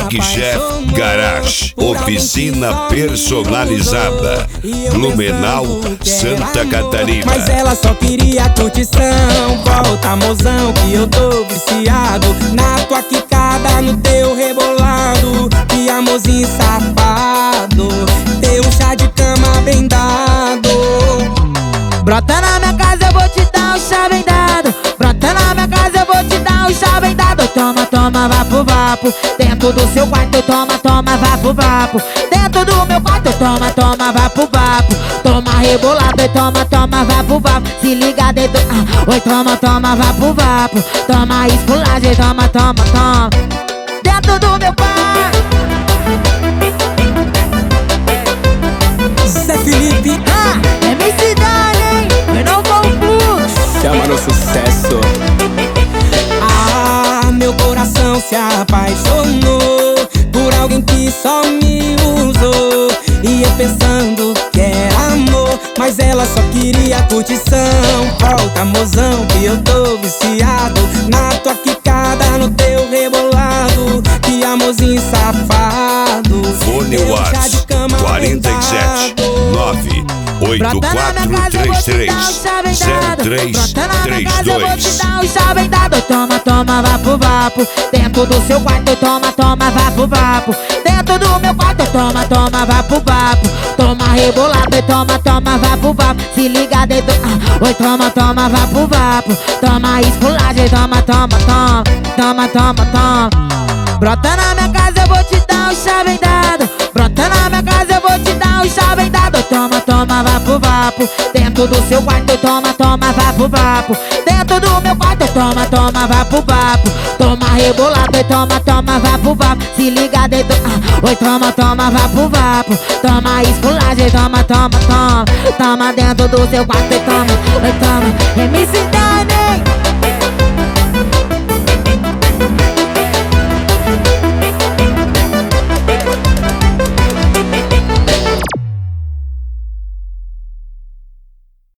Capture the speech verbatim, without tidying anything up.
Big Chef Garage, oficina personalizada, Blumenau, Santa Catarina. Mas ela só queria curtição. Volta, mozão, que eu tô viciado na tua quicada, no teu rebolado. Que amorzinho safado, teu chá de cama bem dado. Brota na minha casa, eu vou te dar um chá bem dado. Brota na minha casa, eu vou te dar um chá bem dado. Toma, toma, vapo, vapo. Dentro do seu quarto, toma, toma, vapo, vapo. Dentro do meu quarto, toma, toma, vapo, vapo. Toma rebolado e toma, toma, vapo, vapo. Se liga dentro, ah, oi, toma, toma, vapo, vapo. Toma esculagem, toma, toma, toma. Dentro do meu quarto. Zé Felipe, ah, é minha cidade, hein? Eu não vou fluxo. Chama no sucesso. Ah, meu coração se apaixonou por alguém que só me usou. E eu pensando que era amor, mas ela só queria curtição. Volta, mozão, que eu tô viciado na tua quicada, no teu rebolado. Que amorzinho safado. Fone Whats quarenta e sete nove oito quatro três três zero três três dois. Toma, toma, vapo, vapo. Dentro do seu quarto, toma, toma, vapo, vapo. Dentro do meu quarto, toma, toma, vapo, vapo. Toma rebolado e toma, toma, vapo, vapo. Se liga dentro, ah, oi, toma, toma, vapo, vapo. Toma esculagem, toma, toma, toma. Toma, toma, toma. Brota na minha casa, eu vou te dar um chá bem dado. Brota na minha casa, eu vou te dar um chá bem dado. Toma, toma, vapo, vapo. Dentro do seu quarto, toma, toma, vapo, vapo. Dentro do meu quarto, toma, toma, vapo, vapo. Toma rebolado e toma, toma, vapo, vapo. Se liga dentro, ah, oi, toma, toma, vapo, vapo. Toma esculagem, toma, toma, toma. Toma dentro do seu quarto e toma, oi, toma. M C